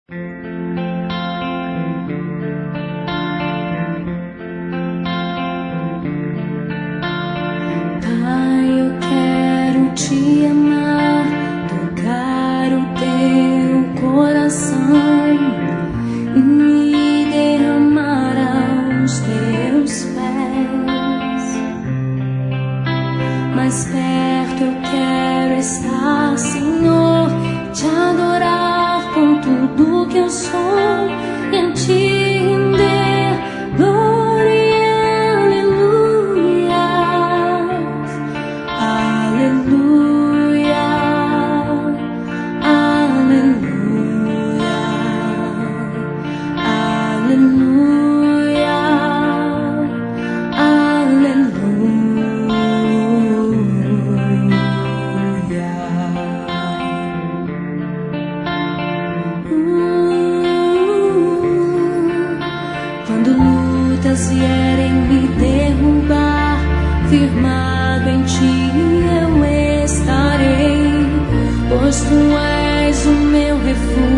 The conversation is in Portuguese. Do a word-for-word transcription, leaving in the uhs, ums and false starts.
Pai, eu quero te amar, tocar o teu coração e me derramar aos teus pés. Mais perto eu quero estar, Senhor, te adorar com tudo que eu sou e a ti render glória, aleluia, aleluia, aleluia, aleluia, aleluia. Quando lutas vierem me derrubar, firmado em ti eu estarei, pois tu és o meu refúgio.